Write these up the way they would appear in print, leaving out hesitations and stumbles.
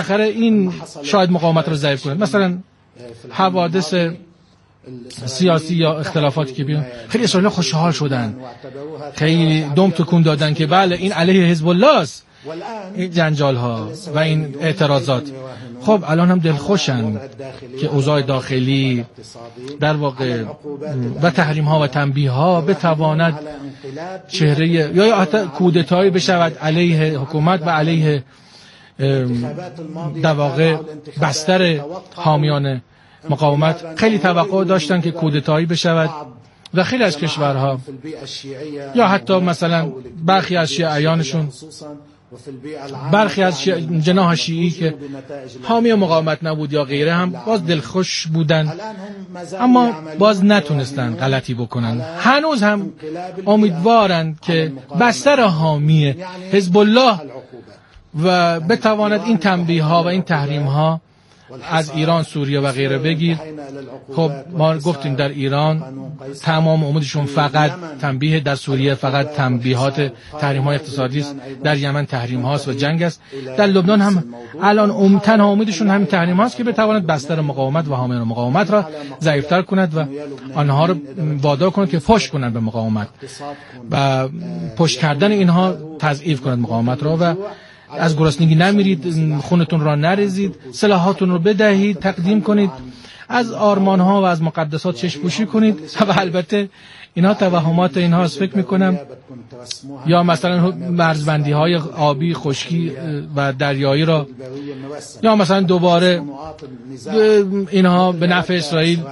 آخر این شاید مقاومت رو ضعیف کنه. مثلا حوادث سیاسی یا اختلافاتی که بیان، خیلی اسرائیل خوشحال شدن، خیلی دم تکون دادن که بله این علیه حزب الله است، این جنجال ها و این اعتراضات. خب الان هم دلخوشن که اوضاع داخلی در واقع و تحریم ها و تنبیه ها بتواند چهره یا حتی کودتایی بشود علیه حکومت و علیه در واقع بستر حامیان مقاومت. خیلی توقع داشتن که کودتایی بشود و خیلی از کشورها یا حتی مثلا برخی از شیعیانشون، برخی از جناح شیعی که حامی مقاومت نبود یا غیره هم باز دلخوش بودن، اما باز نتونستن غلطی بکنن. هنوز هم امیدوارند که بستر حامی حزب الله و بتواند این تنبیه ها و این تحریم ها از ایران، سوریه و غیره بگیر. خب ما گفتیم در ایران تمام امیدشون فقط تنبیه، در سوریه فقط تنبیهات تحریم های اقتصادی است، در یمن تحریم هاست و جنگ است، در لبنان هم الان تنها امیدشون همین تحریم هاست که بتواند بستر مقاومت و حامیان مقاومت را ضعیفتر کند و آنها را وادار کند که پشت کنند به مقاومت و پشت کردن اینها تضعیف کند مقاومت را و از گرسنگی نمیرید، خونتون را نریزید، سلاحاتون رو بدهید، تقدیم کنید، از آرمانها و از مقدسات چشم‌پوشی کنید. و البته اینا توهمات اینها است، فکر میکنم. یا مثلا مرزبندی های آبی، خشکی و دریایی را، یا مثلا دوباره اینها به نفع اسرائیل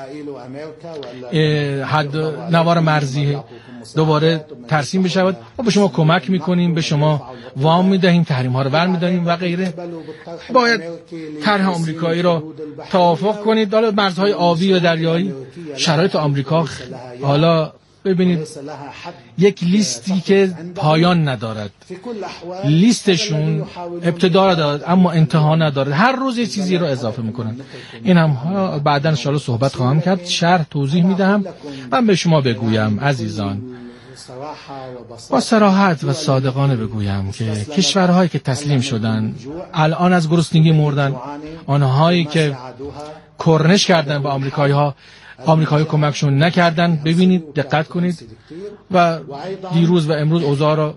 حد نوار مرزی دوباره ترسیم بشود و به شما کمک میکنیم، به شما وام میدهیم، تحریم ها رو برمیداریم و غیره. باید طرح آمریکایی را توافق کنید. حالا مرزهای آبی و دریایی، شرایط آمریکا حالا ببینید یک لیستی که پایان ندارد، لیستشون ابتدا دارد اما انتها ندارد، هر روز یه چیزی رو اضافه میکنن. این هم بعداً ان شاء الله صحبت خواهم کرد، شرح توضیح میدهم. من به شما بگویم عزیزان، با صراحت و صادقانه بگویم که کشورهایی که تسلیم شدن الان از گرسنگی مردن، آنهایی که کرنش کردن به آمریکایی کمکشون نکردن. ببینید، دقت کنید و دیروز و امروز اوضاع را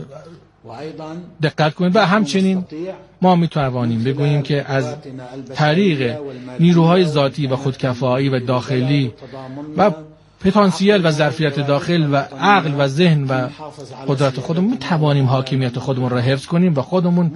دقت کنید. و همچنین ما میتوانیم بگوییم که از طریق نیروهای ذاتی و خودکفایی و داخلی و پتانسیل و ظرفیت داخل و عقل و ذهن و قدرت خودمون میتوانیم حاکمیت خودمون را حفظ کنیم و خودمون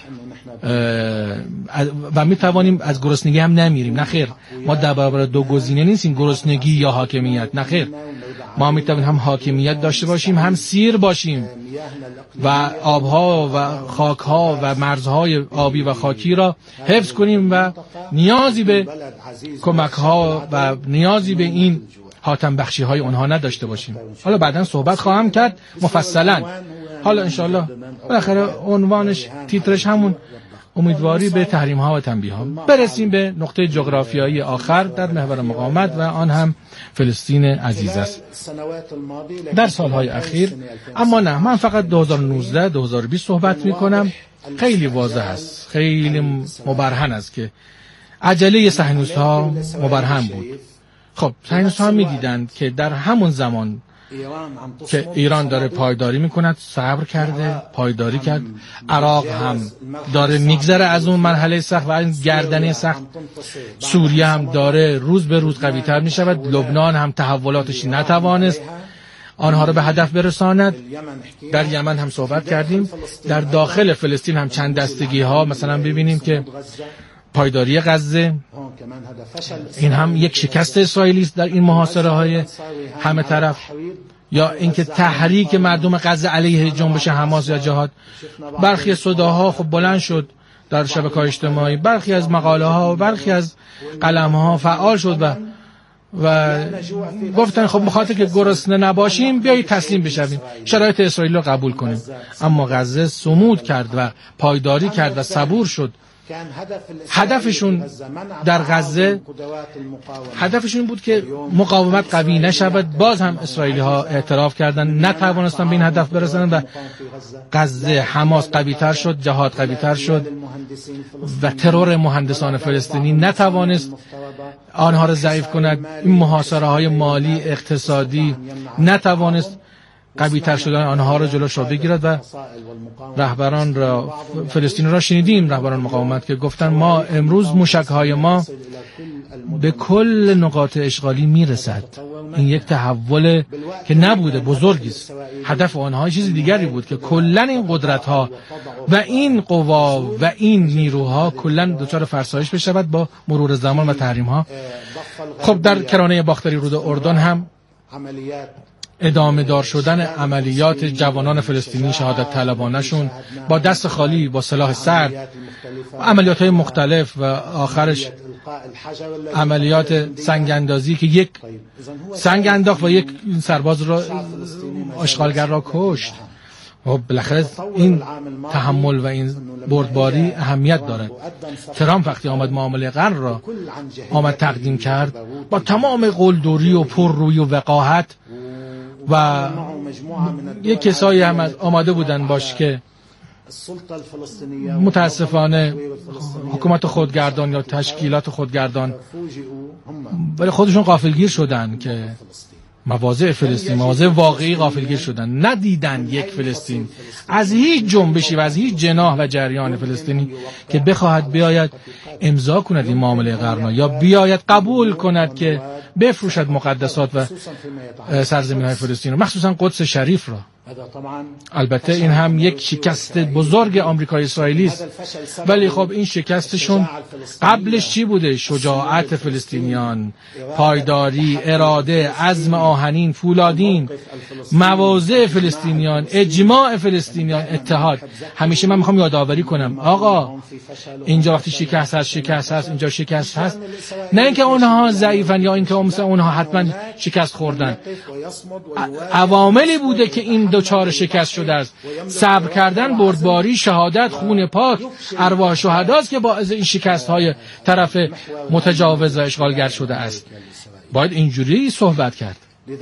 و میتوانیم از گرسنگی هم نمیریم. نخیر، ما در برابر دو گزینه نیستیم، گرسنگی یا حاکمیت. نخیر، ما میتوانیم هم حاکمیت داشته باشیم، هم سیر باشیم و آبها و خاکها و مرزهای آبی و خاکی را حفظ کنیم و نیازی به کمکها و نیازی به این حاتم بخشی های اونها نداشته باشیم. حالا بعداً صحبت خواهم کرد مفصلاً. حالا انشالله بالاخره عنوانش، تیترش همون امیدواری به تحریم ها و تنبیه ها. برسیم به نقطه جغرافیایی آخر در محور مقاومت و آن هم فلسطین عزیز است. در سالهای اخیر، اما نه، من فقط 2019 2020 صحبت می کنم. خیلی واضح است، خیلی مبرهن است که عجله صهیونیست ها مبرهن بود. خب صهیونیست ها می‌دیدند که در همون زمان که ایران داره پایداری میکند، صبر کرده، پایداری کرد. عراق هم داره میگذره از اون مرحله سخت و این گردنه سخت. سوریه هم داره روز به روز قوی‌تر میشود. لبنان هم تحولاتش نتوانست آنها رو به هدف برساند. در یمن هم صحبت کردیم. در داخل فلسطین هم چند دستگی ها، مثلا ببینیم که پایداری غزه، این هم یک شکست اسرائیلی است در این محاصره های همه طرف. یا اینکه تحریک مردم غزه علیه جنبش حماس یا جهاد. برخی صداها خب بلند شد در شبکه‌های اجتماعی، برخی از مقاله ها و برخی از قلم ها فعال شد و گفتن خب بخاطر که گرسنه نباشیم بیایید تسلیم بشویم، شرایط اسرائیل رو قبول کنیم. اما غزه صمود کرد و پایداری کرد و صبور شد هدفشون در غزه هدفشون بود که مقاومت قوی نشود. باز هم اسرائیلی ها اعتراف کردن نتوانستن به این هدف برسن و غزه حماس قوی تر شد، جهاد قوی تر شد و ترور مهندسان فلسطینی نتوانست آنها را ضعیف کند. این محاصره های مالی اقتصادی نتوانست قوی تر شدن آنها را جلوش را بگیرد و رهبران را فلسطین را شنیدیم، رهبران مقاومت که گفتن ما امروز موشک‌های ما به کل نقاط اشغالی میرسد. این یک تحول که نبوده، بزرگی است. هدف آنها چیز دیگری بود که کلا این قدرت‌ها و این قوا و این نیروها کلا دچار فرسایش بشود با مرور زمان و تحریم‌ها. خب در کرانه باختری رود اردن هم ادامه دار شدن عملیات جوانان فلسطینی شهادت طلبانشون با دست خالی، با سلاح سرد، عملیات های مختلف و آخرش عملیات سنگ اندازی که یک سنگ انداخت و یک سرباز را اشغالگر را کشت. و بالاخره این تحمل و این بردباری اهمیت دارد. ترامپ وقتی آمد معامله قرن را تقدیم کرد با تمام قلدری و پررویی و وقاحت و یک کسایی هم آماده بودن باش که متاسفانه حکومت خودگردان یا تشکیلات خودگردان ولی خودشون غافلگیر شدن که مواضع فلسطین، مواضع واقعی غافلگیر شدن، ندیدن یک فلسطین از هیچ جنبشی و از هیچ جناح و جریان فلسطینی که بخواهد بیاید امضا کند این معامله قرن یا بیاید قبول کند که بفروشد مقدسات و سرزمین‌های فلسطین، مخصوصا قدس شریف را. البته این هم یک شکست بزرگ آمریکای اسرائیلی است، ولی خب این شکستشون قبلش چی بوده؟ شجاعت فلسطینیان، پایداری، اراده، عزم آهنین، فولادین، مواضع فلسطینیان، اجماع فلسطینیان، اتحاد. همیشه من میخوام یادآوری کنم آقا اینجا وقتی شکست هست اینجا شکست هست، نه اینکه اونها ضعیفن یا اینکه اونها حتما شکست خوردن، عواملی بوده که این دوچار شکست شده است. صبر کردن، بردباری، شهادت، خون پاک، ارواح شهداست که باعث این شکست های طرف متجاوز و اشغالگر شده است. باید اینجوری صحبت کرد.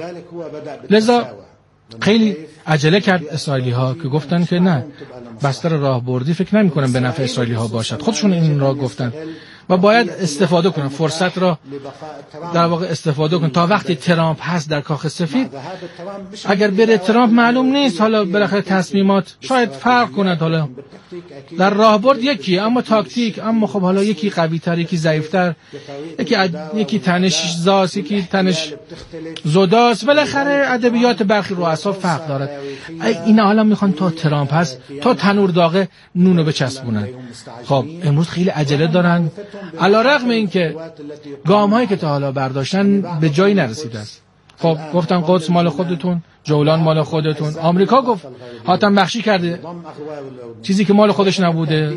لذا خیلی عجله کرد اسرائیلی ها که گفتن که نه، بستر راهبردی فکر نمی کنم به نفع اسرائیلی ها باشد. خودشون این را گفتن و باید استفاده کنن، فرصت را در واقع استفاده کنن تا وقتی ترامپ هست در کاخ سفید. اگر بره ترامپ معلوم نیست، حالا بالاخره تصمیمات شاید فرق کند، حالا در راهبرد یکی اما تاکتیک، اما خب حالا یکی قوی تر، یکی ضعیف تر، یکی تنش زاست، یکی تنش زداست. بالاخره ادبیات برخی رؤسا فرق دارد. اینا حالا میخوان تا ترامپ هست تا تنور داغه نونو بچسبونن. خب امروز خیلی عجله دارن، علی‌رغم اینکه گام‌هایی که تا حالا برداشتن به جایی نرسیده است. خب گفتن قدس مال خودتون، جولان مال خودتون. آمریکا گفت حاتم بخشی کرده چیزی که مال خودش نبوده،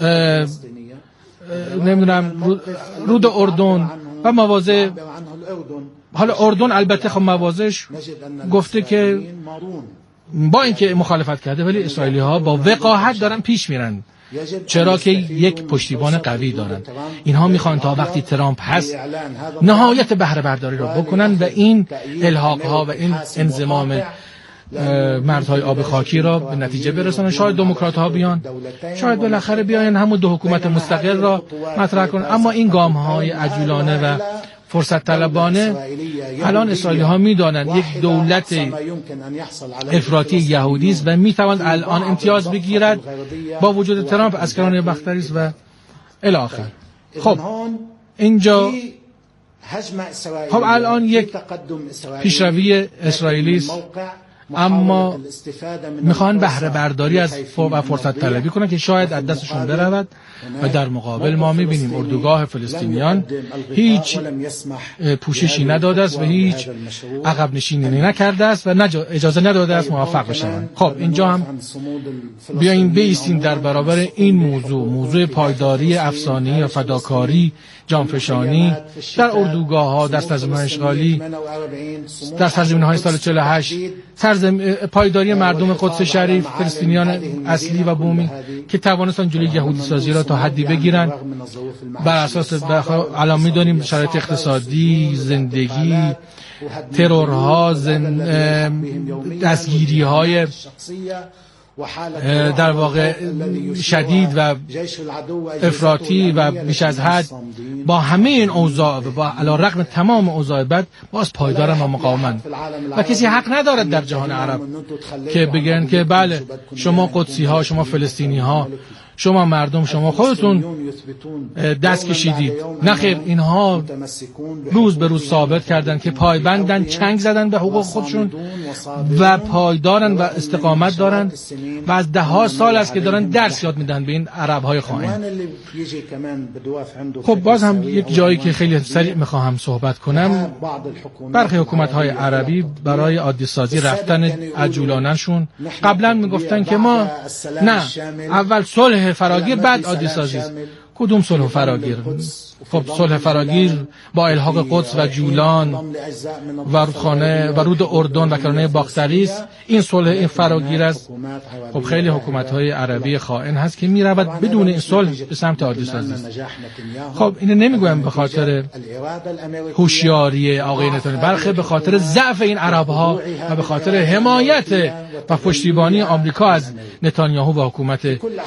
نمیدونم رود اردن و مواضع. حالا اردن البته خب مواضعش گفته که با اینکه مخالفت کرده ولی اسرائیلی ها با وقاحت دارن پیش میرن، چرا که یک پشتیبان قوی دارن. اینها میخوان تا وقتی ترامپ هست نهایت بهره برداری را بکنن و این الحاق ها و این انضمام مردهای آب خاکی را به نتیجه برسانن. شاید دموکرات ها بیان، شاید بالاخره بیان همون دو حکومت مستقل را مطرح کنن، اما این گام های عجولانه و فرصت طلبانه الان اسرائیلی ها میدانند یک دولت افراطی یهودی است و میتواند الان امتیاز بگیرد با وجود ترامپ از کرانه باختری است و الی آخر. خب اینجا خب الان یک پیشروی اسرائیلی است، اما میخوان بهره برداری از و فرصت طلبی کنن که شاید از دستشون برود و در مقابل ما میبینیم اردوگاه فلسطینیان هیچ پوششی نداده است و هیچ عقب نشینی نکرده است و اجازه نداده است موفق بشن. خب اینجا هم بیاییم بایستیم در برابر این موضوع پایداری افسانه‌ای و فداکاری، جانفشانی در اردوگاه ها، در سرزمین‌های اشغالی، در سرزمین‌های سال 48، پایداری مردم قدس شریف، فلسطینیان اصلی و بومی که توانستن جلوی یهودی سازی را تا حدی بگیرن بر اساس الان میدونیم شرایط اقتصادی، زندگی، ترورها، دستگیری‌های در واقع شدید و افراطی و بیش از حد، با همه این اوضاع و علی رغم تمام اوضاع بد باز پایدارن و مقاومن و کسی حق ندارد در جهان عرب که بگن که بله شما قدسی ها، شما فلسطینی ها، شما مردم، شما خودتون دست کشیدید. نخیر، اینها روز به روز ثابت کردن که پایبندن، چنگ زدن به حقوق خودشون و پایدارن و استقامت دارن و از ده ها سال است که دارن درس یاد میدن به این عرب های خائن. خب باز هم یک جایی که خیلی سریع میخواهم صحبت کنم، برخی حکومت های عربی برای عادی سازی رفتن عجولانشون قبلا میگفتن که ما نه، اول صلح فراگیر بعد عادی سازی است. کدوم صلح فراگیر؟ خب صلح فراگیر با الحاق قدس و جولان و رودخانه و رود اردن و کرانه باختری است. این صلح فراگیر است. خب خیلی حکومت‌های عربی خائن هست که می‌رود بدون این صلح به سمت عادی سازی است. خب اینو نمیگویم به خاطر هوشیاری آقای نتانیاهو، بلکه به خاطر ضعف این عرب‌ها و به خاطر حمایت و پشتیبانی آمریکا از نتانیاهو و حکومت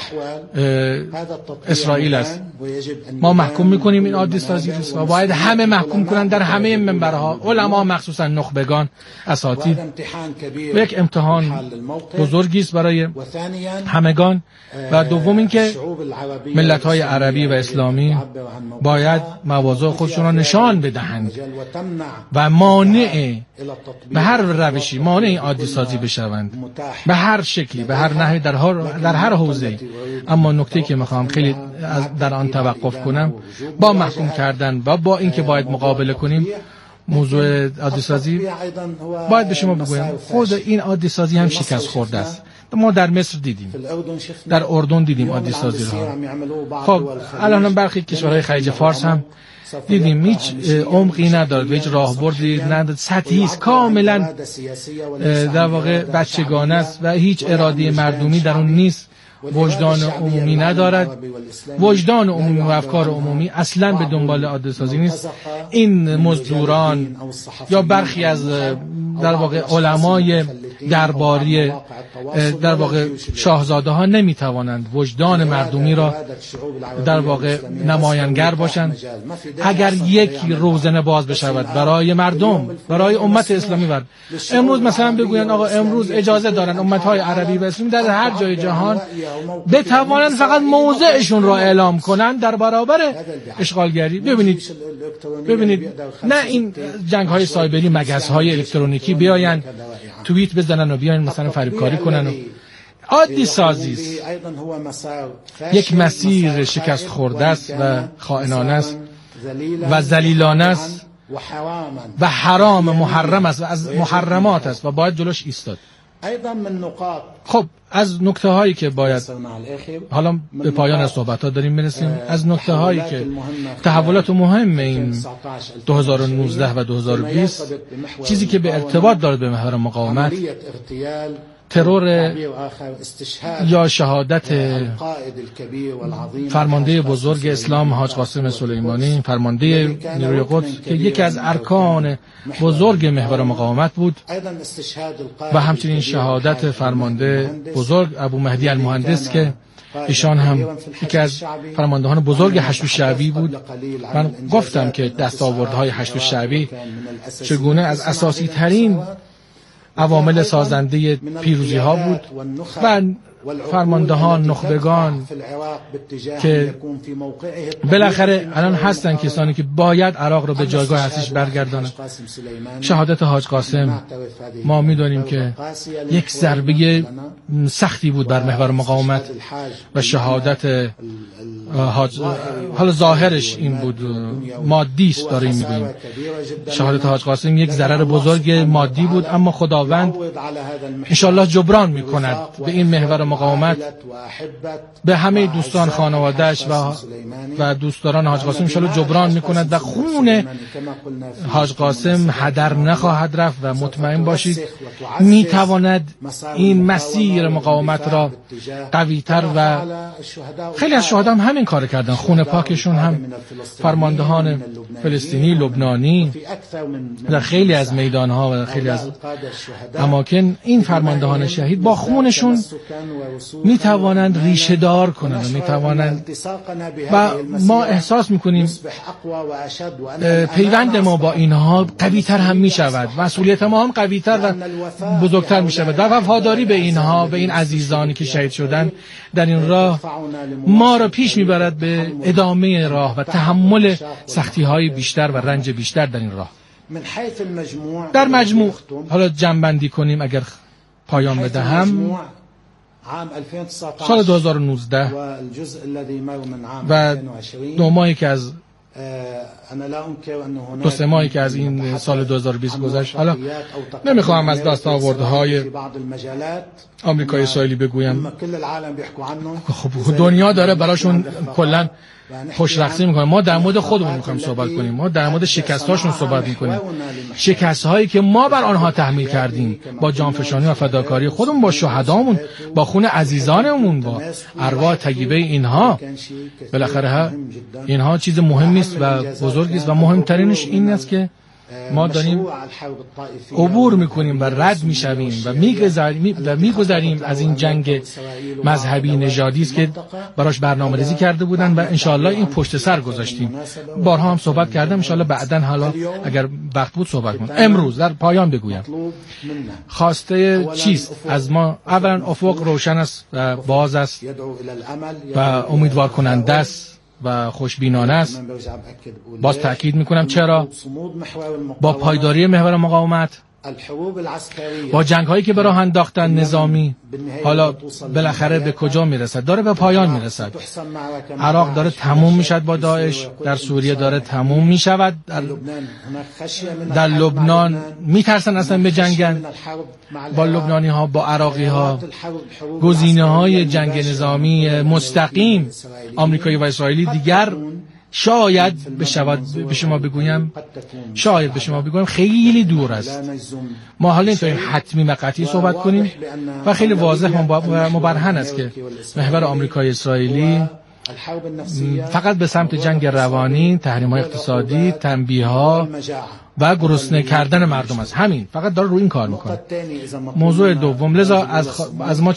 اسرائیل است. ما محکوم می‌کنیم این عادی سازی است و باید همه محکوم کنند در همه منبرها، علما مخصوصا نخبگان، اساتید. یک امتحان بزرگی است برای همگان و دوم اینکه ملت‌های عربی و اسلامی باید مواضع خودشون را نشان بدهند و مانع به هر روشی مانع این عادی سازی بشوند، به هر شکلی، به هر نحوی، در هر حوزه‌ای. اما نکته‌ای که می‌خوام خیلی در آن توقف کنم، با محکوم کردن و با اینکه باید مقابله کنیم موضوع عادی سازی، باید به شما بگویم خود این عادی سازی هم شکست خورده است. ما در مصر دیدیم، در اردن دیدیم عادی سازی را. خب الان برخی کشورهای خلیج فارس هم دیدیم هیچ عمقی ندارد و هیچ راهبردی ندارد، سطحی است، کاملا در واقع بچگانه است و هیچ اراده مردمی در اون نیست، وجدان عمومی ندارد، وجدان عمومی و افکار عمومی اصلا به دنبال عادی سازی نیست. این مزدوران یا برخی از در واقع علمای درباری، در واقع شاهزاده ها نمیتوانند وجدان مردمی را در واقع نمایانگر باشند. اگر یک روزنه باز بشود برای مردم، برای امت اسلامی، امروز مثلا بگویند آقا امروز اجازه دارن امت‌های عربی و اسلامی در هر جای جهان بتوانند فقط موضعشون را اعلام کنند در برابر اشغالگری. ببینید نه این جنگ‌های سایبری، مگس‌های الکترونیکی بیاین توییت بزنن و بیاین مثلا فریبکاری کنن و عادی سازی است. یک مسیر شکست خورده است و خائنانه است و ذلیلانه است و حرام، محرم است و از محرمات است و باید جلوش ایستاد. خب از نکته هایی که باید، حالا به پایان از صحبت ها داریم برسیم، از نکته هایی که تحولات مهم این 2019 و 2020، چیزی که به ارتباط دارد به محور مقاومت، ترور یا شهادت فرمانده بزرگ اسلام حاج قاسم سلیمانی، فرمانده نیروی قدس که یکی از ارکان بزرگ محور مقاومت بود، و همچنین شهادت فرمانده بزرگ ابو مهدی المهندس که ایشان هم یکی از فرماندهان بزرگ حشد الشعبی بود. من گفتم که دستاوردهای حشد الشعبی چگونه از اساسی ترین عوامل سازنده پیروزی ها بود و فرماندهان، نخبگان که بالاخره الان هستن کسانی که باید عراق رو به جایگاه اصلیش برگردانند. شهادت حاج قاسم ما میدونیم که یک ضربه سختی بود بر محور مقاومت و شهادت حالا ظاهرش این بود، مادی است داریم میگیم. شهادت حاج قاسم یک ضرر بزرگ مادی بود، اما خداوند انشالله جبران میکند به این محور مقاومت، به همه دوستان خانواده‌اش و دوستداران حاج قاسم انشاءالله جبران میکند و خون حاج قاسم هدر نخواهد رفت و مطمئن باشید میتواند این مسیر مقاومت را قوی‌تر و خیلی از شهدا هم همین کار کردن، خون پاکشون هم فرماندهان فلسطینی، لبنانی در خیلی از میدانها و خیلی از اماکن این فرماندهان شهید با خونشون میتوانند ریشه دار کنند و میتوانند و ما احساس میکنیم پیوند ما با اینها قوی‌تر هم میشود، مسئولیت ما هم قوی‌تر و بزرگتر میشود و وفاداری به اینها، به این عزیزانی که شهید شدن در این راه ما را پیش میبرد به ادامه راه و تحمل سختی‌های بیشتر و رنج بیشتر در این راه. در مجموع حالا جمع‌بندی کنیم اگر پایان بدهم، سال 2019 و 2 ماهی که از 2-3 ماهی که از این سال 2020 گذشت، حالا نمیخوام از دستاوردهای آمریکای اسرائیلی بگویم، خب دنیا داره براشون کلا خوشرخصی میکنه. ما در مورد خودمون میخوایم صحبت کنیم، ما در مورد شکست‌هاشون صحبت میکنیم، شکست‌هایی که ما بر آنها تحمیل کردیم با جانفشانی و فداکاری خودمون، با شهدامون، با خون عزیزانمون، با ارواح طیبه اینها. بالاخره اینها چیز مهمی است و بزرگی است و مهمترینش این است که ما داریم عبور میکنیم و رد میشویم و میگذریم از این جنگ مذهبی نژادی است که براش برنامه‌ریزی کرده بودن و انشاءالله این پشت سر گذاشتیم. بارها هم صحبت کردم، انشاءالله بعداً حالا اگر وقت بود صحبت کنم. امروز در پایان بگویم خواسته چیست از ما؟ اولا افق روشن است و باز است و امیدوار کننده است و خوشبینانه است. باز تأکید میکنم چرا؟ با پایداری محور مقاومت، با جنگ هایی که به راه انداختن نظامی، حالا بالاخره به کجا میرسد؟ داره به پایان میرسد. عراق داره تموم میشد با داعش، در سوریه داره تموم میشود، در لبنان میترسن اصلا به جنگن با لبنانی ها، با عراقی ها. گزینه های جنگ نظامی مستقیم آمریکایی و اسرائیلی دیگر شاید به شما بگویم خیلی دور است. ما حالا اینطوری حتمی و قطعی صحبت کنیم و خیلی واضح و مبرهن است که محور آمریکای اسرائیلی فقط به سمت جنگ روانی، تحریم‌های اقتصادی، تنبیه‌ها و گرسنه کردن مردم است. همین فقط داره روی این کار میکنه. موضوع دوم، لذا از ما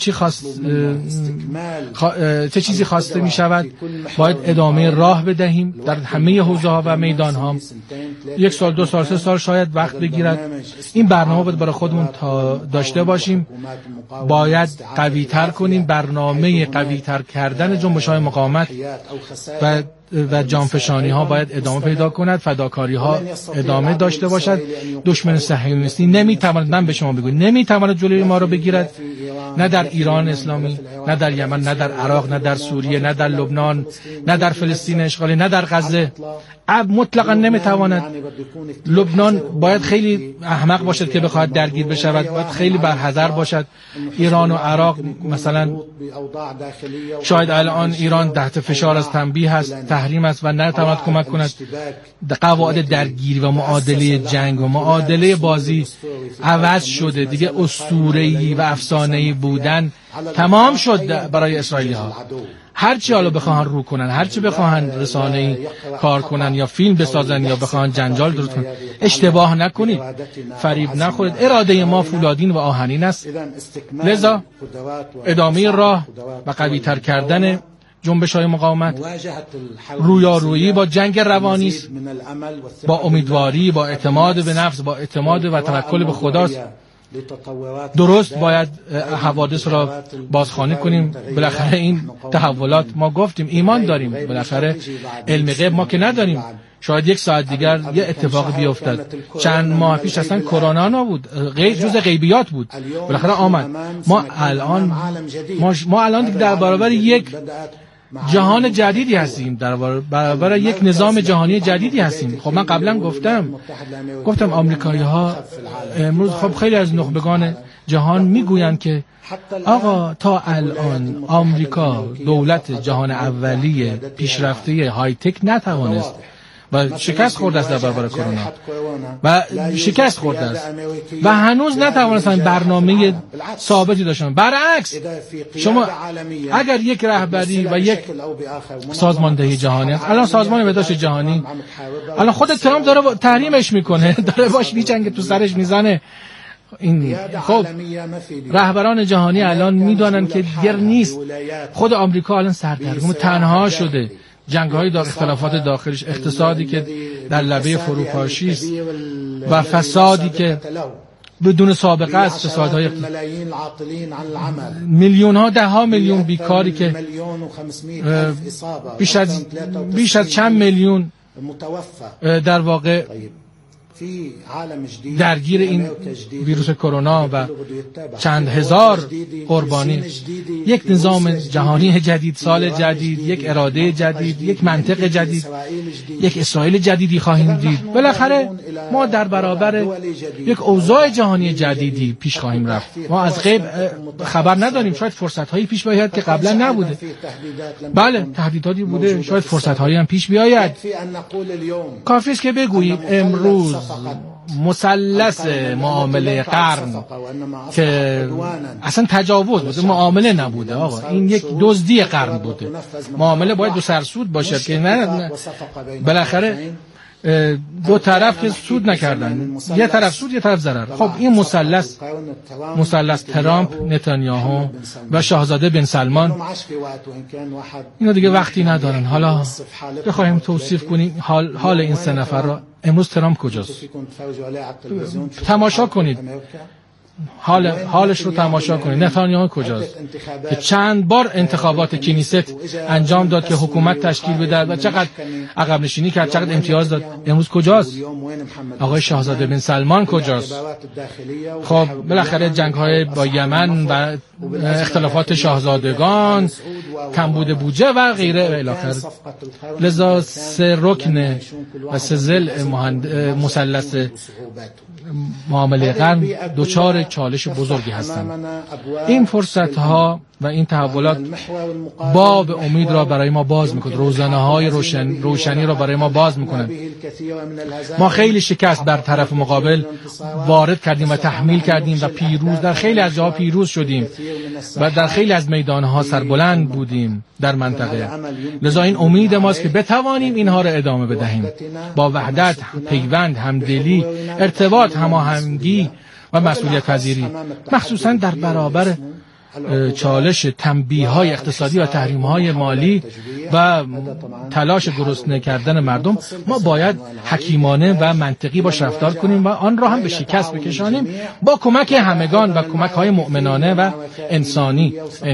چه چیزی خواسته میشود؟ باید ادامه راه بدهیم در همه حوزه‌ها و میدان‌ها. 1 سال، 2 سال، 3 سال شاید وقت بگیرد. این برنامه باید برای خودمون داشته باشیم. باید قوی‌تر کنیم، برنامه قوی‌تر کردن جنبش‌های مقاومت و جانفشانی ها باید ادامه پیدا کند، فداکاری ها ادامه داشته باشد. دشمن صهیونیستی نمیتواند، من به شما بگویم، نمیتواند جلوی ما رو بگیرد، نه در ایران اسلامی، نه در یمن، نه در عراق، نه در سوریه، نه در لبنان، نه در فلسطین اشغالی، نه در غزه. مطلقا نمیتواند. لبنان باید خیلی احمق باشد که بخواهد درگیر بشود، باید خیلی برحذر باشد. ایران و عراق مثلا شاید الان ایران تحت فشار از تنبیه است، تحریم است و نتواند کمک کند. قواعد درگیری و معادله جنگ و معادله بازی عوض شده دیگه. اسطوره‌ای و افسانه‌ای بودن تمام شد برای اسرائیلی ها. هرچی حالا بخواهن رو کنن، هرچی بخواهن رسانه‌ای کار کنن یا فیلم بسازن یا بخواهن جنجال درست کنن، اشتباه نکنید، فریب نخورید. اراده ما فولادین و آهنین است. لذا ادامه راه و قوی‌تر کردن جنبش‌های مقاومت، رویارویی با جنگ روانی است، با امیدواری، با اعتماد به نفس، با اعتماد و توکل به خداست. درست باید حوادث را بازخوانی کنیم. بالاخره این تحولات، ما گفتیم ایمان داریم، بالاخره علم غیب ما که نداریم. شاید 1 ساعت دیگر یه اتفاق بیفتد. چند ماه پیش اصلا کرونا نبود، جزء غیبیات بود، بالاخره آمد. ما الان در برابر یک جهان جدیدی هستیم، در برابر یک نظام جهانی جدیدی هستیم. خب من قبلا گفتم آمریکایی‌ها امروز خب خیلی از نخبگان جهان میگویند که آقا تا الان آمریکا دولت جهان اولیه پیشرفته های تک نتوانست و شکست خورده است در برابر کرونا و شکست خورده است و هنوز نتوانستن برنامه ثابتی داشتن. برعکس شما اگر یک رهبری و یک سازماندهی جهانی است، الان سازمان بهداشت جهانی الان خود ترامپ داره تحریمش میکنه، داره باش میجنگه، تو سرش میزنه. این خب رهبران جهانی الان میدونن که دیگر نیست. خود آمریکا الان سردرگم تنها شده، جنگ‌های اختلافات داخلیش، اقتصادی که در لبه فروپاشی است و فسادی که بدون سابقه است، فسادهای میلیون‌ها، ده‌ها میلیون بیکاری که بیش از چند میلیون در واقع درگیر این ویروس کرونا و چند هزار قربانی. یک نظام جهانی جدید، سال جدید، یک اراده جدید، یک منطق جدید، یک اسرائیل جدیدی خواهیم دید. بالاخره ما در برابر یک اوضاع جهانی جدیدی پیش خواهیم رفت. ما از غیب خبر نداریم، شاید فرصت‌هایی پیش بیاید که قبلا نبوده. بله تهدیداتی بوده، شاید فرصت‌هایی هم پیش بیاید. کافی است که بگوییم امروز مثلث معامله قرن که اصلا تجاوز بوده، معامله نبوده آقا، این یک دزدی قرن بوده. معامله باید دو سرسود باشه که نه بالاخره دو طرف که سود نکردن، یه طرف سود یه طرف ضرر. خب این مثلث ترامپ، نتانیاهو و شاهزاده بن سلمان، اینا دیگه وقتی ندارن. حالا بخوایم توصیف کنیم حال این سه نفر را، امروز ترامپ کجاست؟ تماشا کنید حالش رو تماشا کنید. نتانیاهو کجاست که چند بار انتخابات کنیست انجام داد که حکومت تشکیل بده و چقدر عقب نشینی کرد، چقدر امتیاز داد. امروز کجاست؟ آقای شاهزاده بن سلمان کجاست؟ خب بالاخره جنگ‌های با یمن و اختلافات شاهزادگان، کمبود بودجه و غیره و الی آخر. لذا سه رکن و سه ضلع مثلث معامله قرن دوچار چالش بزرگی هستند. این فرصت‌ها و این تحولات باب امید را برای ما باز می‌کند، روزنه‌های روشنی را برای ما باز می‌کند. ما خیلی شکست بر طرف مقابل وارد کردیم و تحمیل کردیم و پیروز در خیلی از جاها پیروز شدیم و در خیلی از میدان‌ها سربلند بودیم در منطقه. لذا این امید ماست که بتوانیم اینها را ادامه بدهیم با وحدت، پیوند، همدلی، ارتباط، هماهنگی و مسئولیت پذیری، مخصوصا در برابر چالش تنبیه‌های اقتصادی و تحریم‌های مالی و تلاش گرسنه کردن مردم. ما باید حکیمانه و منطقی باش رفتار کنیم و آن را هم به شکست بکشانیم با کمک همگان و کمک‌های مؤمنانه و انسانی.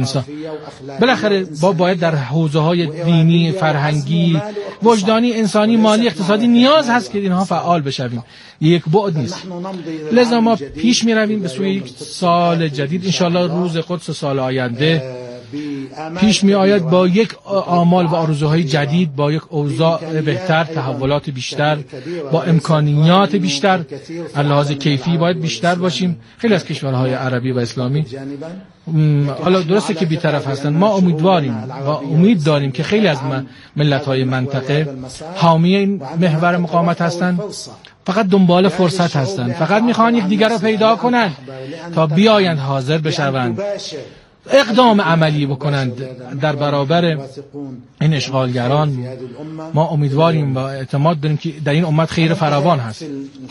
بالاخره باید در حوزه‌های دینی، فرهنگی، وجدانی، انسانی، مالی، اقتصادی نیاز هست که اینها فعال بشویم. یک بعد نیست. لذا ما پیش می‌رویم به سوی یک سال جدید، انشالله روز قدس سال آینده پیش می آید با یک آمال و آرزوهای جدید، با یک اوضاع بهتر، تحولات بیشتر، با امکانیات بیشتر. از لحاظ کیفی باید بیشتر باشیم. خیلی از کشورهای عربی و اسلامی حالا درسته که بی‌طرف هستند، ما امیدواریم و امید داریم که خیلی از ملت‌های منطقه حامی این محور مقاومت هستند، فقط دنبال فرصت هستند، فقط میخوان یک دیگر رو پیدا کنند تا بیایند حاضر بشوند، اقدام عملی بکنند در برابر این اشغالگران. ما امیدواریم و اعتماد داریم که در این امت خیر فراوان هست.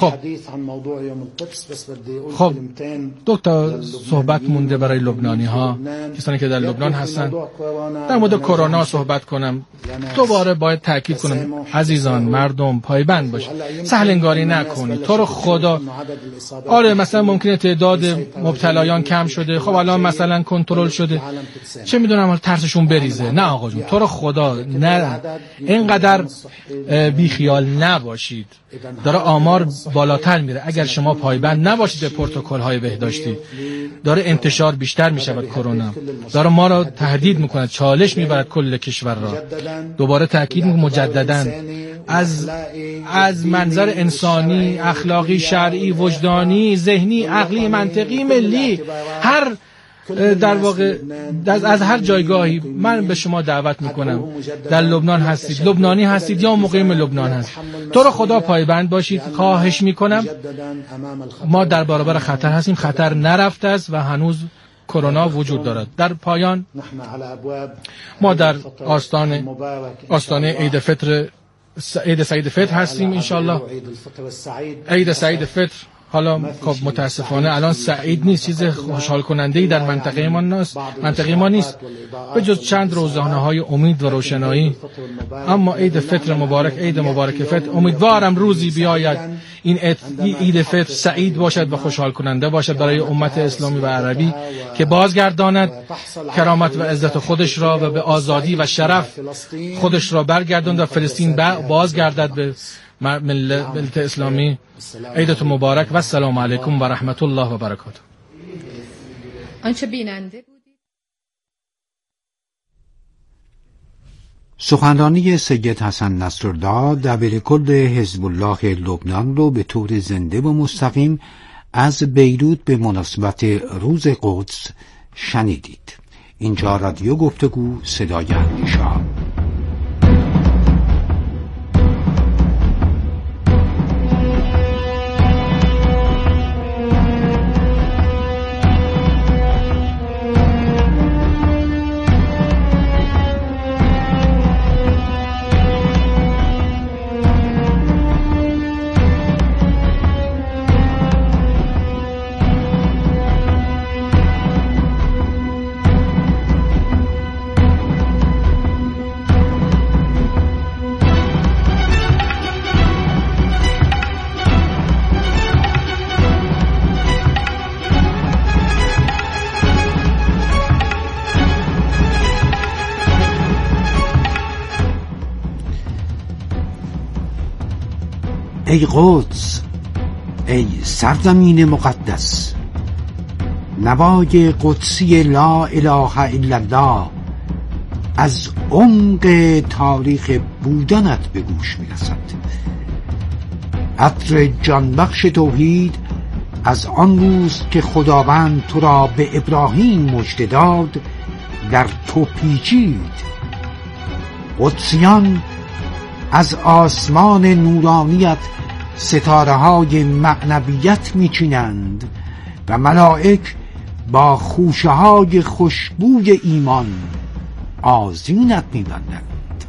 خب دو تا صحبت مونده برای لبنانی ها، کسانی که در لبنان هستند. در مورد کرونا صحبت کنم. دوباره باید تاکید کنم عزیزان، مردم پایبند باشید، سهل انگاری نکنید. تو رو خدا، آره مثلا ممکنه تعداد مبتلایان کم شده، خب الان مثلا کنترل کنترل شده، چه میدونم حالا ترسشون بریزه. نه آقا جون، تو رو خدا نه اینقدر بیخیال نباشید. داره آمار بالاتر میره. اگر شما پایبند نباشید به پروتکل‌های بهداشتی، داره انتشار بیشتر میشود کرونا، داره ما را تهدید میکنه، چالش میبرد کل کشور را. دوباره تاکید مجددا از منظر انسانی، اخلاقی، شرعی، وجدانی، ذهنی، عقلی، منطقی، ملی، هر در واقع از هر جایگاهی من به شما دعوت میکنم. در لبنان هستید، لبنانی هستید یا مقیم لبنان هست، تو رو خدا پایبند باشید. خواهش میکنم، ما در برابر خطر هستیم، خطر نرفته است و هنوز کرونا وجود دارد. در پایان ما در آستانه عید فطر، عید سعید فطر هستیم انشالله. عید سعید فطر حالا خب متاسفانه الان سعید نیست، چیز خوشحال کننده‌ای در منطقه ما نیست به جز چند روزانه‌های امید و روشنایی. اما عید فطر مبارک، عید مبارک فطر، امیدوارم روزی بیاید این عید فطر سعید باشد و خوشحال کننده باشد برای امت اسلامی و عربی که بازگرداند کرامت و عزت خودش را و به آزادی و شرف خودش را برگرداند و فلسطین بازگردد به ملت اسلامی. عیدتون مبارک و السلام علیکم و رحمت الله و برکاته. آنچه بیننده بودید سخنرانی سید حسن نصرالله دبیرکل حزب الله لبنان رو به طور زنده و مستقیم از بیروت به مناسبت روز قدس شنیدید. اینجا رادیو گفتگو صدای اندیشه‌ها. ای قدس، ای سرزمین مقدس، نوای قدسی لا اله الا الله از عمق تاریخ بودنت به گوش میرسد. عطر جانبخش توحید از آن روز که خداوند تو را به ابراهیم مژده داد در تو پیچید. قدسیان از آسمان نورانیت ستاره های معنویت میچینند و ملائک با خوشه های خوشبوی ایمان آذینت میبندند.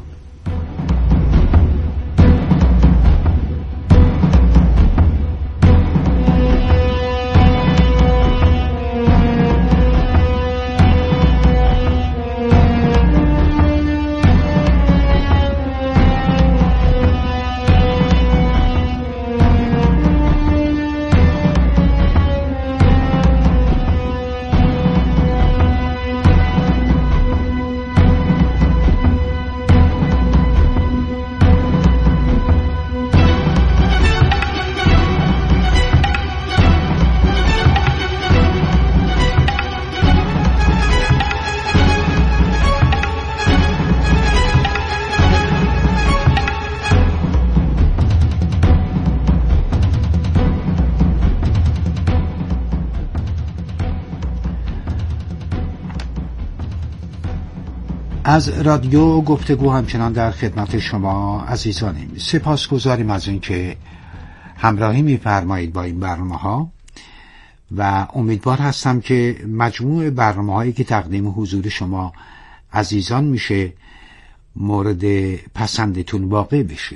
از رادیو گفتگو همچنان در خدمت شما عزیزانیم. سپاسگزاریم از اینکه همراهی می‌فرمایید با این برنامه‌ها و امیدوار هستم که مجموع برنامه‌هایی که تقدیم حضور شما عزیزان میشه مورد پسندتون واقع بشه.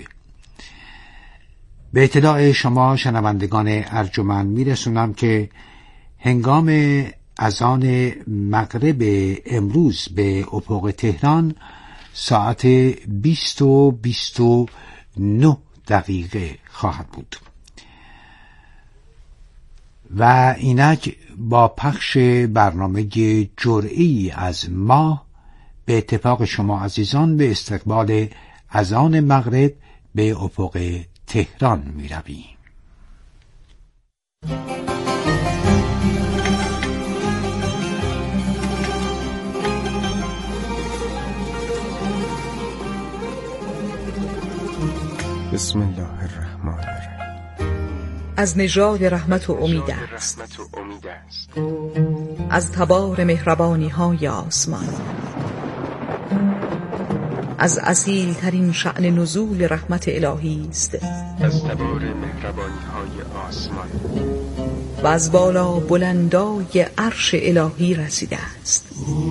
به اطلاع شما شنوندگان ارجمند میرسونم که هنگام اذان مغرب امروز به افق تهران ساعت 20:29 خواهد بود. و اینک با پخش برنامه جرعه‌ای از ماه به اتفاق شما عزیزان به استقبال اذان مغرب به افق تهران می رویم. بسم الله الرحمن الرحیم. از نژاد رحمت و امید است، از تبار مهربانی های آسمان، از اصیل ترین شأن نزول رحمت الهی است، از تبار مهربانی های آسمان و از بالا بلندای عرش الهی رسیده است.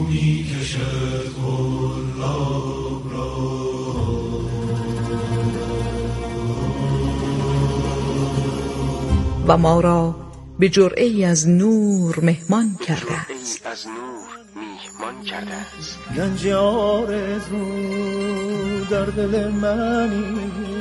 و ما را به جرعه‌ای از نور مهمان کرده است. گنج آرزو در دل منی